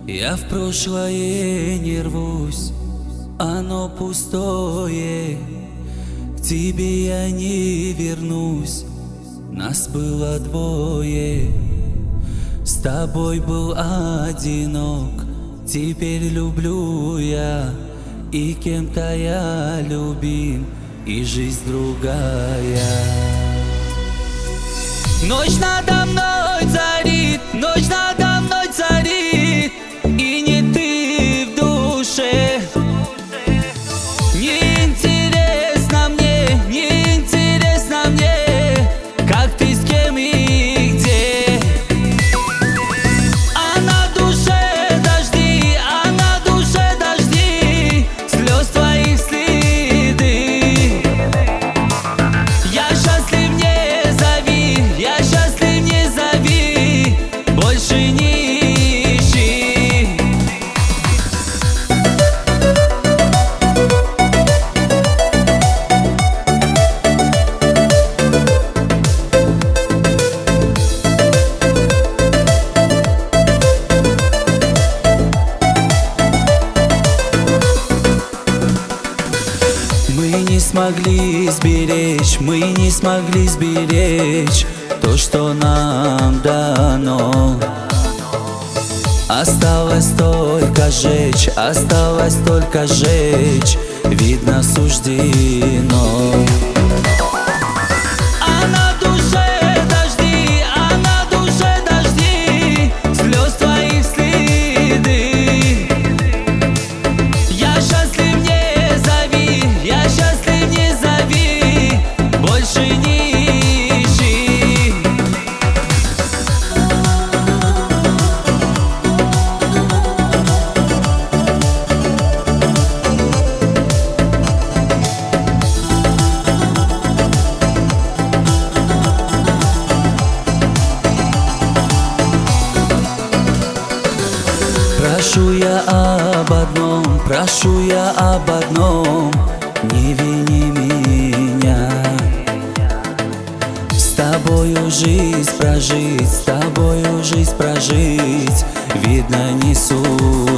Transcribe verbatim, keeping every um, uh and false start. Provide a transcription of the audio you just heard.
Я в прошлое не рвусь, оно пустое. К тебе я не вернусь, нас было двое. С тобой был одинок, теперь люблю я. И кем-то я любим, и жизнь другая. Ночь надо мной царит, ночь надо мной царит, и не ты в душе. Неинтересно мне, неинтересно мне, как ты, с кем и где. А на душе дожди, а на душе дожди, слез твоих следы. Я счастлив, не зови, я счастлив, не зови, больше не ищи. Мы не смогли сберечь, мы не смогли сберечь то, что нам дано. Осталось только жечь, осталось только жечь, видно суждено. А на душе дожди, а на душе дожди, слез твоих следы. Я счастлив, не зови, я счастлив, не зови, больше не ищи. Прошу я об одном, прошу я об одном, не вини меня. С тобою жизнь прожить, с тобою жизнь прожить, видно, не судьба.